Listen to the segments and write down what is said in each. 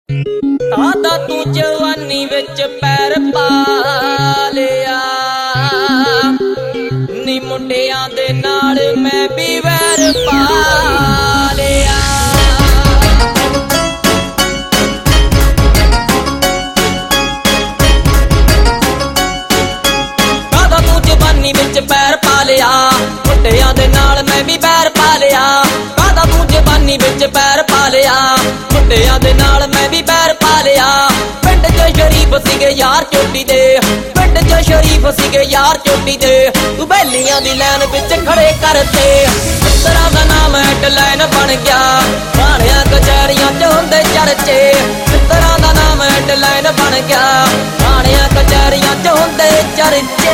S तू जवानी विच पैर पा लिया नी मुंडियां दे नाल मैं भी वैर पा लिया। तादा तू जवानी विच पैर पा लिया मुंडियां दे नाल मैं भी वैर पा लिया। तादा तू जवानी विच पैर पा लिया मुंडियां दे नाल मैं भी पैर पा लिया। पिंड च शरीफ सीगे यार चोटी दे पिंड च शरीफ सीगे यार चोटी दे तू बैलियां दी लैन विच खड़े करते मित्तरां दा नाम हेडलाइन बन गया थाणियां कचहरियां च हुंदे चर्चे। मित्तरां दा नाम हेडलाइन बन गया थाणियां कचहरियां च हुंदे चर्चे।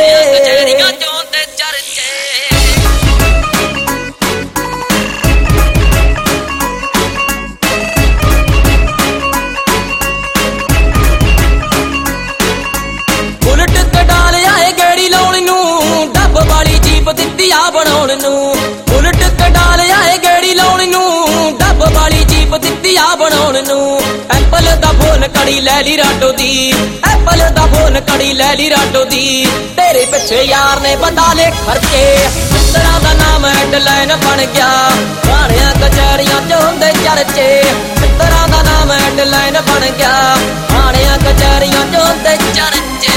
ਬਣਾਉਣ ਨੂੰ ਉਲਟ ਕਢਾ ਲਿਆ ਏ ਗੇੜੀ ਲਾਉਣ ਨੂੰ ਡੱਬ ਵਾਲੀ ਜੀਪ ਦਿੱਤੀ ਆ ਬਣਾਉਣ ਨੂੰ। ਐਪਲ ਦਾ ਫੋਨ ਕੜੀ ਲੈ ਲਈ ਰਾਡੋ ਦੀ ਐਪਲ ਦਾ ਫੋਨ ਕੜੀ ਲੈ ਲਈ ਰਾਡੋ ਦੀ ਤੇਰੇ ਪਿੱਛੇ ਯਾਰ ਨੇ ਬਤਾ ਲੈ ਖਰਚੇ। ਮਿੱਤਰਾਂ ਦਾ ਨਾਮ ਹੈਡਲਾਈਨ ਬਣ ਗਿਆ ਥਾਣਿਆਂ ਕਚਹਿਰੀਆਂ ਚ ਹੁੰਦੇ ਚਰਚੇ। ਮਿੱਤਰਾਂ ਦਾ ਨਾਮ ਹੈਡਲਾਈਨ ਬਣ ਗਿਆ ਥਾਣਿਆਂ ਕਚਹਿਰੀਆਂ ਚ ਹੁੰਦੇ ਚਰਚੇ।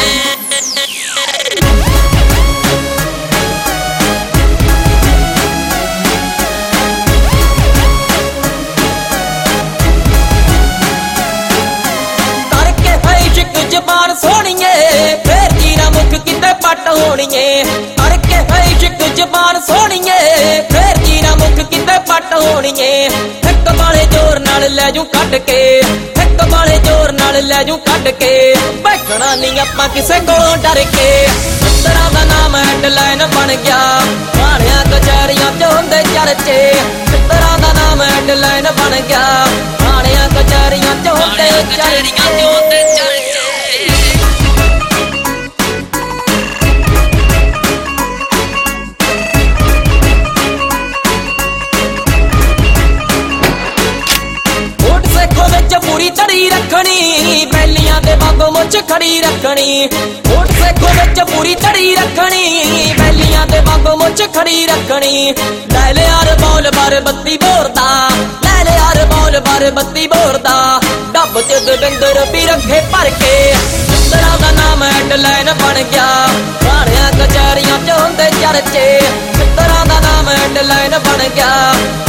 ਜ਼ਬਾਨ ਸੋਹਣੀਏ ਫੇਰ ਜੀਰਾ ਮੁਖ ਕਿਤੇ ਪੱਟ ਹੋਣੀਏ ਕਰਕੇ ਹੈ ਇਸ਼ਕ ਜ਼ਬਾਨ ਸੋਹਣੀਏ ਫੇਰ ਜੀਰਾ ਮੁਖ ਕਿਤੇ ਪੱਟ ਹੋਣੀਏ। ਇੱਕ ਵਾਲੇ ਜ਼ੋਰ ਨਾਲ ਲੈ ਜੂ ਕੱਢ ਕੇ ਇੱਕ ਵਾਲੇ ਜ਼ੋਰ ਨਾਲ ਲੈ ਜੂ ਕੱਢ ਕੇ ਬੈਠਣਾ ਨਹੀਂ ਆਪਾਂ ਕਿਸੇ ਕੋਲੋਂ ਡਰ ਕੇ। ਮਿੱਤਰਾਂ ਦਾ ਨਾਮ ਹੈਡਲਾਈਨ ਬਣ ਗਿਆ ਥਾਣਿਆਂ ਕਚਹਿਰੀਆਂ ਚ ਹੁੰਦੇ ਚਰਚੇ। ਮਿੱਤਰਾਂ ਦਾ ਨਾਮ ਹੈਡਲਾਈਨ ਬਣ ਗਿਆ ਥਾਣਿਆਂ ਕਚਹਿਰੀਆਂ ਚ ਹੁੰਦੇ ਚਰਚੇ। ਪੂਰੀ ਧੜੀ ਰੱਖਣੀ ਬੈਲੀਆਂ ਦੇ ਵਾਂਗੂ ਮੁੱਛ ਖੜੀ ਰੱਖਣੀ। ਹੋਠ ਸੇਖੋ ਵਿੱਚ ਪੂਰੀ ਧੜੀ ਰੱਖਣੀ ਬੈਲੀਆਂ ਦੇ ਵਾਂਗੂ ਮੁੱਛ ਖੜੀ ਰੱਖਣੀ। ਲੈ ਲਿਆ ਬੋਲ ਬਾਰ ਬੱਤੀ ਬੋਰਦਾ ਲੈ ਲਿਆ ਬੋਲ ਬਾਰ ਬੱਤੀ ਬੋਰਦਾ ਡੱਬ ਚ ਦਵਿੰਦਰ ਵੀ ਰੱਖੇ ਭਰ ਕੇ। ਮਿੱਤਰਾਂ ਦਾ ਨਾਮ ਹੈਡਲਾਈਨ ਬਣ ਗਿਆ ਥਾਣਿਆਂ ਕਚਹਿਰੀਆਂ ਚ ਹੁੰਦੇ ਚਰਚੇ। ਮਿੱਤਰਾਂ ਦਾ ਨਾਮ ਹੈਡਲਾਈਨ ਬਣ ਗਿਆ